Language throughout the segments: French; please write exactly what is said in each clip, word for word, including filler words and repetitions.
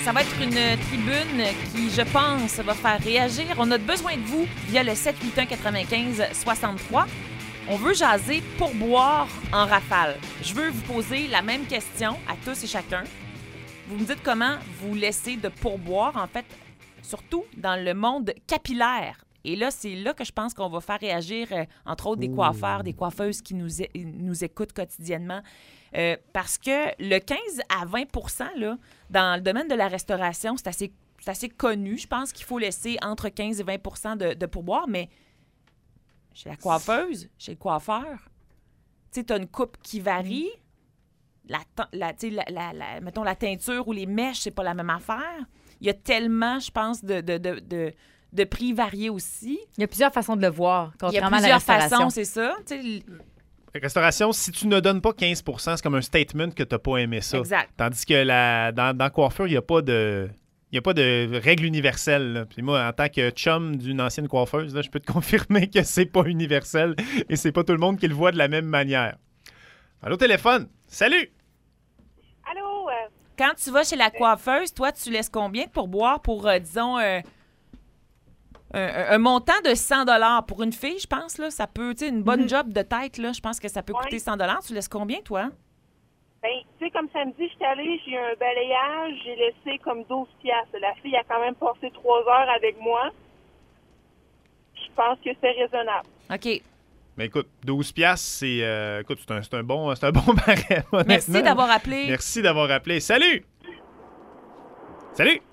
Ça va être une tribune qui, je pense, va faire réagir. On a besoin de vous via le sept huit un quatre-vingt-quinze soixante-trois. On veut jaser pourboire en rafale. Je veux vous poser la même question à tous et chacun. Vous me dites comment vous laissez de pourboire, en fait, surtout dans le monde capillaire. Et là, c'est là que je pense qu'on va faire réagir, euh, entre autres, des coiffeurs, des coiffeuses qui nous, é- nous écoutent quotidiennement. Euh, parce que le quinze à vingt pour cent là, dans le domaine de la restauration, c'est assez, c'est assez connu. Je pense qu'il faut laisser entre quinze et vingt pour cent de, de pourboire, mais chez la coiffeuse, chez le coiffeur, tu sais, tu as une coupe qui varie. La, la, la, la, la, mettons, la teinture ou les mèches, c'est pas la même affaire. Il y a tellement, je pense, de... de, de, de de prix variés aussi. Il y a plusieurs façons de le voir, Il y a contrairement à la plusieurs restauration. façons, c'est ça. Tu sais, Restauration, si tu ne donnes pas quinze pour cent, c'est comme un statement que tu n'as pas aimé ça. Exact. Tandis que la, dans, dans coiffure, il n'y a pas de... Il n'y a pas de règle universelle. Là. Puis moi, en tant que chum d'une ancienne coiffeuse, là, je peux te confirmer que c'est pas universel et c'est pas tout le monde qui le voit de la même manière. Allô, téléphone. Salut! Allô? Euh, quand tu vas chez la coiffeuse, toi, tu laisses combien pour boire pour, euh, disons, euh, un, un montant de cent dollars pour une fille, je pense, là, ça peut, tu sais, une bonne job de tête, là, je pense que ça peut Ouais. coûter cent dollars. Tu laisses combien, toi? ben, tu sais, comme samedi, j'étais allée, j'ai eu un balayage, j'ai laissé comme douze piastres. La fille a quand même passé trois heures avec moi. Je pense que c'est raisonnable. OK. Mais écoute, douze piastres, c'est, euh, écoute, c'est un, c'est un bon, c'est un bon barème, honnêtement. Merci d'avoir appelé. Merci d'avoir appelé. Salut! Salut!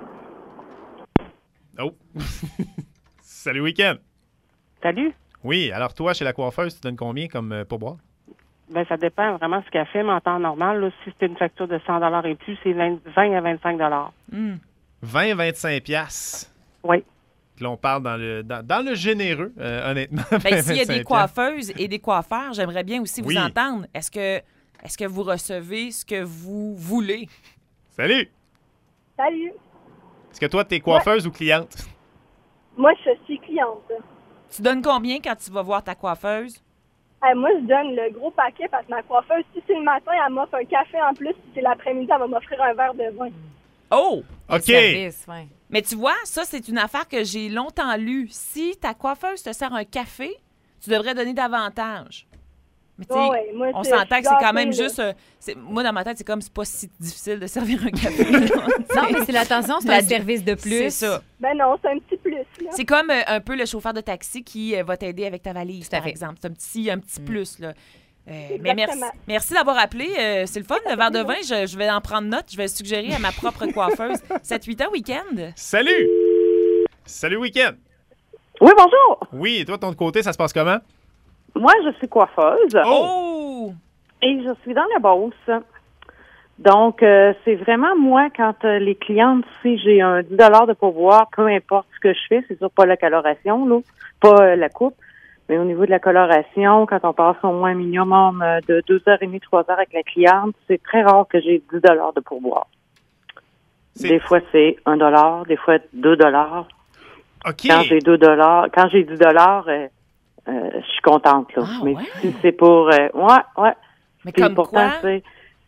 Oh! Salut, week-end! Salut. Oui, alors toi, chez la coiffeuse, tu donnes combien comme euh, pourboire? Ben, ça dépend vraiment ce qu'elle fait, mais en temps normal, là, si c'est une facture de cent dollars et plus, c'est vingt à vingt-cinq dollars. Mm. vingt à vingt-cinq piastres. Oui. Puis là, on parle dans le, dans, dans le généreux, euh, honnêtement. Ben, s'il y a des vingt-cinq coiffeuses et des coiffeurs, j'aimerais bien aussi Oui. vous entendre. Est-ce que, est-ce que vous recevez ce que vous voulez? Salut! Salut. Est-ce que toi, t'es coiffeuse ou cliente? Moi, je suis cliente. Tu donnes combien quand tu vas voir ta coiffeuse? Euh, moi, je donne le gros paquet parce que ma coiffeuse, si c'est le matin, elle m'offre un café en plus. Si c'est l'après-midi, elle va m'offrir un verre de vin. Oh! OK! Service, ouais. Mais tu vois, ça, c'est une affaire que j'ai longtemps lue. Si ta coiffeuse te sert un café, tu devrais donner davantage. Mais tu sais, Ouais, ouais, moi, on c'est- s'entend que je c'est suis quand même gâtée, juste... euh, c'est- moi, dans ma tête, c'est comme c'est pas si difficile de servir un café. là. Non, mais c'est l'attention, c'est La- un service de plus. C'est ça. Ben non, c'est un petit plus, là. C'est comme euh, un peu le chauffeur de taxi qui euh, va t'aider avec ta valise, Tout à par fait. exemple. C'est un petit, un petit plus, là. Euh, mais merci, Exactement. merci d'avoir appelé. Euh, c'est le fun, le verre de vin. Je, je vais en prendre note. Je vais le suggérer à ma propre coiffeuse. sept huit ans week-end. Salut! Salut, week-end! Oui, bonjour. Oui, et toi, de ton côté, ça se passe comment? Moi, je suis coiffeuse Oh! et je suis dans la Beauce. Donc, euh, c'est vraiment moi, quand euh, les clientes, si j'ai un dix dollars de pourboire, peu importe ce que je fais, c'est sûr pas la coloration, là, pas euh, la coupe, mais au niveau de la coloration, quand on passe au moins un minimum euh, de deux heures et demie, trois heures avec la cliente, c'est très rare que j'ai dix dollars de pourboire. C'est- Des fois, c'est un dollar, des fois deux dollars. OK! Quand j'ai deux dollars, quand j'ai dix dollars, euh, euh, je suis contente, là. Ah, mais ouais? si c'est pour, euh, ouais, ouais. Mais Puis comme pourtant, quoi? c'est,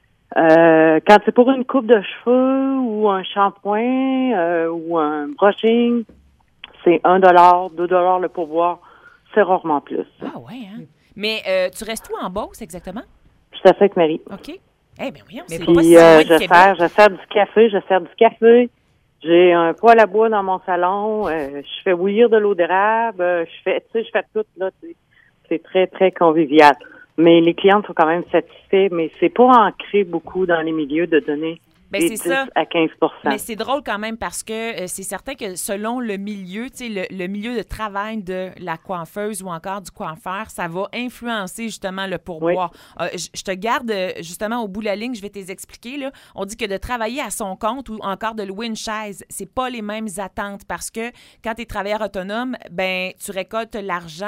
euh, quand c'est pour une coupe de cheveux ou un shampoing euh, ou un brushing, c'est un dollar, deux dollars le pourboire. C'est rarement plus. Ah ouais, hein? Mais euh, tu restes où en Beauce, exactement? Je suis assez avec Marie. OK. Eh bien, voyons, Mais c'est puis, pas si Puis, loin euh, de je Québec. sers, je sers du café, je sers du café. J'ai un poêle à bois dans mon salon. euh, je fais bouillir de l'eau d'érable. euh, je fais, tu sais, je fais tout là. tu sais. C'est très, très convivial. Mais les clientes sont quand même satisfaits, mais c'est pas ancré beaucoup dans les milieux de donner Ben, des c'est dix ça. à quinze pour cent. Mais c'est drôle quand même parce que euh, c'est certain que selon le milieu, tu sais, le, le milieu de travail de la coiffeuse ou encore du coiffeur, ça va influencer justement le pourboire. Euh, je je te garde euh, justement au bout de la ligne, je vais te les expliquer. Là. On dit que de travailler à son compte ou encore de louer une chaise, c'est pas les mêmes attentes parce que quand tu es travailleur autonome, ben tu récoltes l'argent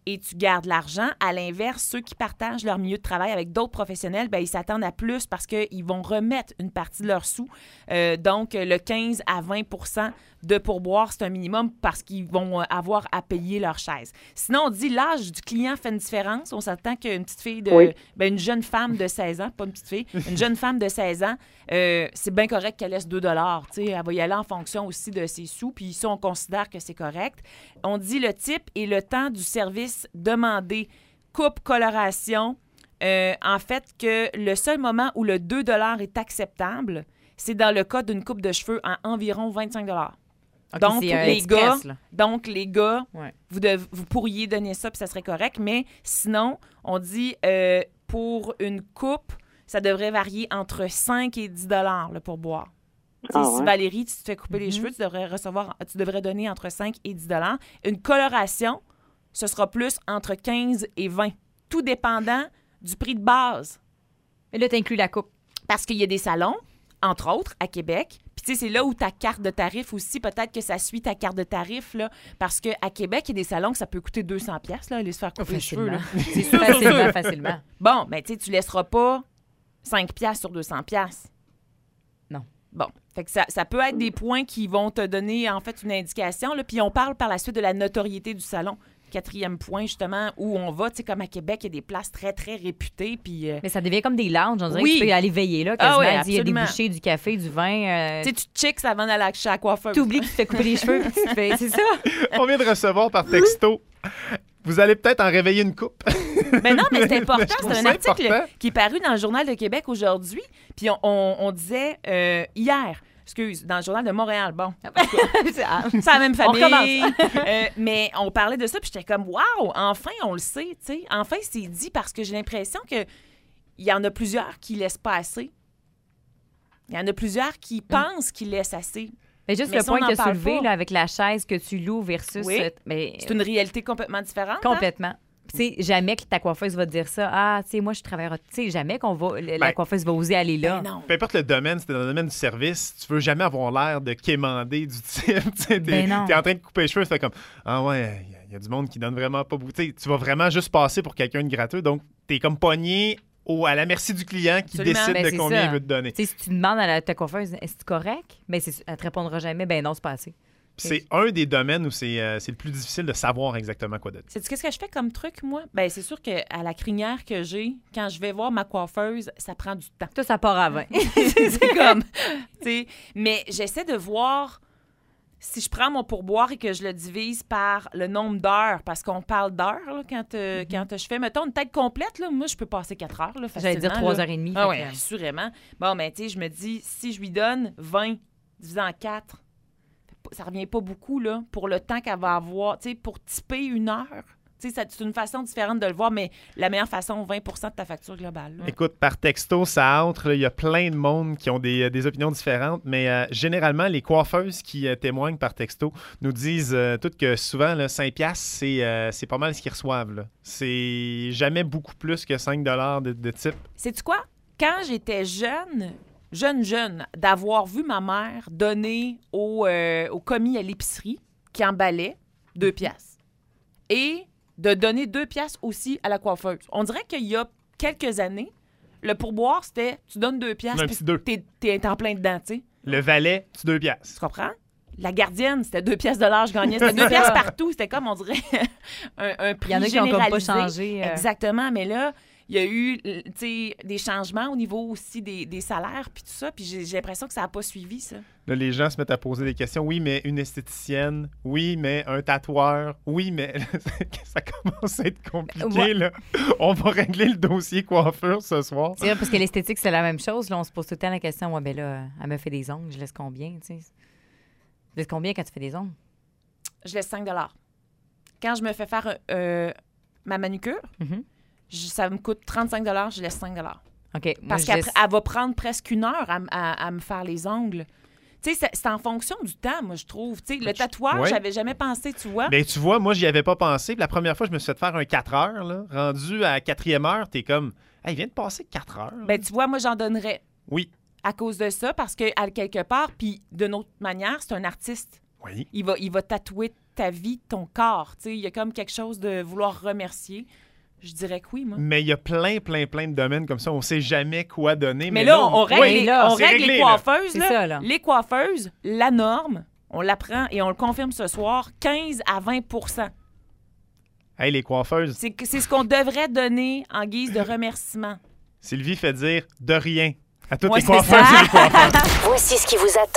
et tu gardes l'argent. À l'inverse, ceux qui partagent leur milieu de travail avec d'autres professionnels, bien, ils s'attendent à plus parce qu'ils vont remettre une partie de leurs sous. Euh, donc, le quinze à vingt pour cent de pourboire, c'est un minimum parce qu'ils vont avoir à payer leur chaise. Sinon, on dit l'âge du client fait une différence. On s'attend qu'une petite fille de... Oui. Ben, une jeune femme de seize ans, pas une petite fille, une jeune femme de seize ans, euh, c'est bien correct qu'elle laisse deux dollars. Tu sais, elle va y aller en fonction aussi de ses sous, puis ça, on considère que c'est correct. On dit le type et le temps du service demandé. Coupe, coloration. Euh, en fait, que le seul moment où le deux dollars est acceptable, c'est dans le cas d'une coupe de cheveux à environ vingt-cinq dollars. OK, Donc, c'est un les express, gars, là. donc, les gars, Ouais. vous, dev- vous pourriez donner ça, puis ça serait correct. Mais sinon, on dit euh, pour une coupe, ça devrait varier entre cinq et dix dollars le pourboire. Tu sais, Ah si ouais. Valérie, tu te fais couper les Mhm. cheveux, tu devrais recevoir, tu devrais donner entre cinq et dix dollars. Une coloration, ce sera plus entre quinze et vingt, tout dépendant du prix de base. Mais là, tu inclus la coupe. Parce qu'il y a des salons, entre autres, à Québec. Puis, tu sais, c'est là où ta carte de tarif aussi, peut-être que ça suit ta carte de tarif, là. Parce qu'à Québec, il y a des salons que ça peut coûter deux cents piastres, là, aller se faire couper les cheveux, là. C'est sûr, facilement, facilement. Bon, ben, tu sais, tu laisseras pas cinq piastres sur deux cents piastres. Non. Bon. Fait que ça, ça peut être des points qui vont te donner, en fait, une indication, là. Puis, on parle par la suite de la notoriété du salon. Quatrième point, justement, où on va, tu sais, comme à Québec, il y a des places très, très réputées, puis... euh, Mais ça devient comme des lounges. On dirait Oui. que tu peux aller veiller là. Ah Quasiment. oui, Il y a des absolument. bouchées, du café, du vin. Euh, tu sais, tu chicks avant d'aller chez la coiffeuse. tu oublies que tu te fais couper les cheveux. Puis tu te fais... C'est ça. On vient de recevoir par texto. Vous allez peut-être en réveiller une coupe. Mais non, mais c'est important. Je trouve C'est un ça article important. qui est paru dans le Journal de Québec aujourd'hui. Puis on, on- on disait euh, hier, excuse, dans le Journal de Montréal, bon, C'est- ah. c'est la même On famille. Euh, mais on parlait de ça, puis j'étais comme, waouh, enfin, on le sait, tu sais. Enfin, c'est dit parce que j'ai l'impression que il y en a plusieurs qui laissent pas assez. Il y en a plusieurs qui pensent qu'ils laissent assez. Mais juste Mais le ça, on point n'en que tu as parle soulevé pas. là, avec la chaise que tu loues versus... Oui. euh, mais, C'est une réalité complètement différente. hein? complètement. Tu sais, jamais que ta coiffeuse va te dire ça. Ah, tu sais, moi, je travaille... Tu sais, jamais qu'on va... La Ben, coiffeuse va oser aller là. Ben non. Peu importe le domaine, si t'es dans le domaine du service, tu veux jamais avoir l'air de quémander du type. Tu sais, T'es Ben non. t'es en train de couper les cheveux, c'est comme ah ouais, il y, a du monde qui donne vraiment pas beaucoup. Tu sais, tu vas vraiment juste passer pour quelqu'un de gratteux, donc t'es comme pogné au, à la merci du client qui Absolument. décide Ben, de c'est combien ça. il veut te donner. Tu sais, si tu demandes à la, ta coiffeuse, est-ce que c'est correct? Ben, c'est, elle te répondra jamais, ben non, c'est pas assez. Puis c'est un des domaines où c'est euh, c'est le plus difficile de savoir exactement quoi donner. Sais-tu qu'est-ce que je fais comme truc, moi? Ben c'est sûr qu'à la crinière que j'ai, quand je vais voir ma coiffeuse, ça prend du temps. Toi, ça part à vingt. c'est comme, tu sais, mais j'essaie de voir si je prends mon pourboire et que je le divise par le nombre d'heures, parce qu'on parle d'heures là, quand, euh, quand je fais, mettons, une tête complète, là, moi, je peux passer quatre heures. Là, J'allais dire facilement, trois là. heures et demie. Ah fait oui, que- assurément. Bon, mais tu sais, je me dis, si je lui donne vingt divisé en quatre, ça revient pas beaucoup, là, pour le temps qu'elle va avoir, tu sais, pour typer une heure. Tu sais, ça- c'est une façon différente de le voir, mais la meilleure façon, vingt pour cent de ta facture globale. là. Écoute, par texto, ça entre. là, Il y a plein de monde qui ont des, des opinions différentes, mais euh, généralement, les coiffeuses qui euh, témoignent par texto nous disent euh, toutes que souvent, là, cinq piastres, c'est euh, c'est pas mal ce qu'ils reçoivent. là. C'est jamais beaucoup plus que cinq dollars de, de type. Sais-tu quoi? Quand j'étais jeune, jeune, jeune, d'avoir vu ma mère donner au, euh, au commis à l'épicerie qui emballait deux piastres et de donner deux piastres aussi à la coiffeuse. On dirait qu'il y a quelques années, le pourboire, c'était tu donnes deux piastres Un puis petit deux. t'es, t'es en plein dedans, tu sais. Le valet, tu deux Tu piastres. comprends? La gardienne, c'était deux piastres de l'heure, je gagnais. C'était deux piastres partout. C'était comme, on dirait, un, un prix Il y en a qui ont comme pas généralisé. changé. euh, Exactement, mais là, il y a eu euh, tu sais, des changements au niveau aussi des, des salaires puis tout ça, puis j'ai, j'ai l'impression que ça n'a pas suivi, ça. Là, les gens se mettent à poser des questions. Oui, mais une esthéticienne. Oui, mais un tatoueur. Oui, mais ça commence à être compliqué. Ouais. Là. On va régler le dossier coiffure ce soir. C'est vrai, parce que l'esthétique, c'est la même chose. Là, on se pose tout le temps la question, ouais, ben là, elle me fait des ongles, je laisse combien, tu sais? Je laisse combien quand tu fais des ongles? Je laisse cinq dollars. Quand je me fais faire euh, ma manucure, Mhm. je- ça me coûte trente-cinq dollars, je laisse cinq dollars. OK. moi, Parce je qu'elle laisse- va prendre presque une heure à, m- à- à me faire les ongles. Tu sais, c'est, c'est en fonction du temps, moi, je trouve. Tu sais, le tatouage, Ouais. j'avais jamais pensé, tu vois. Ben, tu vois, moi, j'y avais pas pensé. Puis la première fois, je me suis fait faire un quatre heures. Là. Rendu à la quatrième heure, t'es comme, hey, il vient de passer quatre heures. là. Ben, tu vois, moi, j'en donnerais Oui. à cause de ça, parce que, à quelque part, puis d'une autre manière, c'est un artiste. Oui. Il va, il va tatouer ta vie, ton corps. Tu sais, il y a comme quelque chose de vouloir remercier. Je dirais que oui, moi. Mais il y a plein, plein, plein de domaines comme ça. On ne sait jamais quoi donner. Mais, Mais, là, on, on règle, oui, les, là, on c'est règle réglé, les là. coiffeuses. C'est là. ça, là. Les coiffeuses, la norme, on l'apprend et on le confirme ce soir, quinze à vingt pour cent. Hey, les coiffeuses, C'est, que- c'est ce qu'on devrait donner en guise de remerciement. Sylvie fait dire de rien à toutes Ouais, les c'est coiffeuses ça. et les coiffeurs. Voici ce qui vous attend.